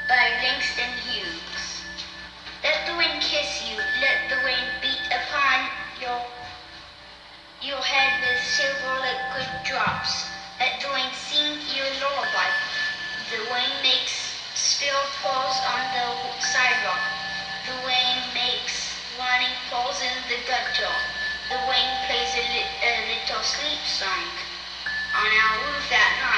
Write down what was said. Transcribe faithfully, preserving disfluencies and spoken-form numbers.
by Langston Hughes. Let the wind kiss you, let the wind beat upon your your head with silver liquid drops. Let the wind sing your lullaby. The wind makes spilled pearls on the sidewalk. The wind makes running falls in the gutter. The wind plays a, li- a little sleep song on our roof at night.